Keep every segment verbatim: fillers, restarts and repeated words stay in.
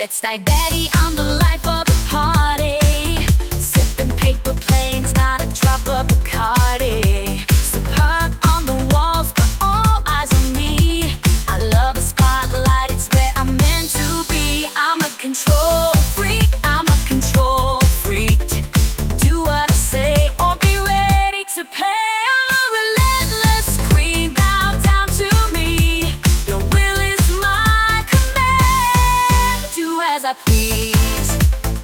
Let's die Betty on the life of the party. Sipping paper planes, not a drop of Bacardi. Superb on the walls, but all eyes on me. I love the spotlight, it's where I'm meant to be. I'm a control freak, I'm a control freak. Do what I say or be ready to pay. I please.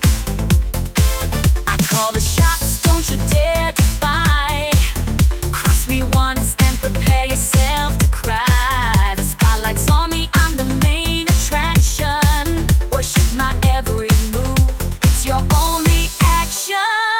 I call the shots, don't you dare defy. Cross me once and prepare yourself to cry. The spotlight's on me, I'm the main attraction. Worship my every move, it's your only action.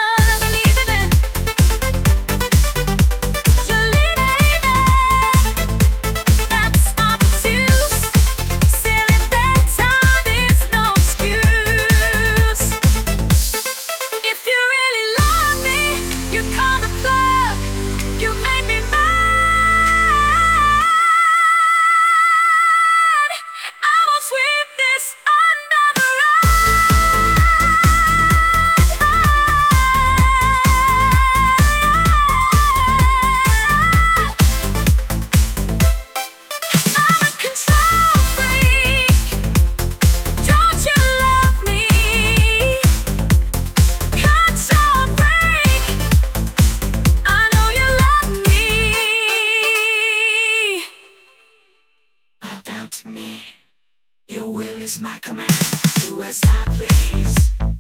To me, your will is my command. Do as I please.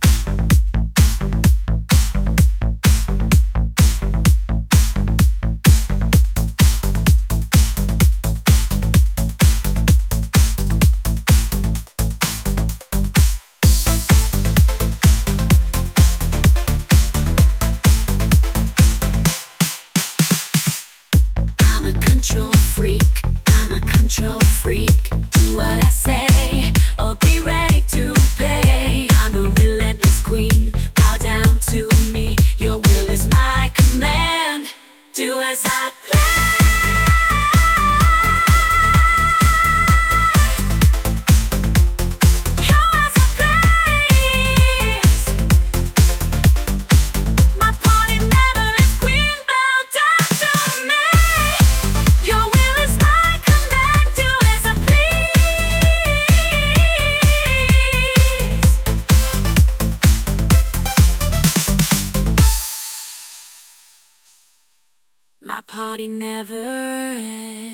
I'm a control freak. I'm a control freak. Do what I say, or be ready to pay. I'm a relentless queen, bow down to me. Your will is my command. Do as I play. My party never ends.